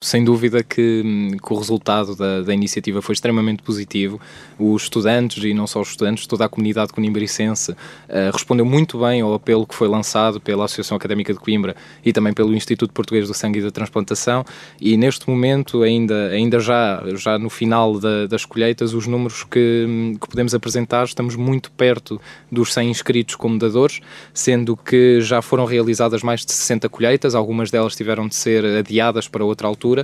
sem dúvida que o resultado da iniciativa foi extremamente positivo. Os estudantes, e não só os estudantes, toda a comunidade conimbricense respondeu muito bem ao apelo que foi lançado pela Associação Académica de Coimbra e também pelo Instituto Português do Sangue e da Transplantação, e neste momento, ainda já no final das colheitas, os números que podemos apresentar, estamos muito perto dos 100 inscritos como dadores, sendo que já foram realizadas mais de 60 colheitas, algumas delas tiveram de ser adiadas para outra altura,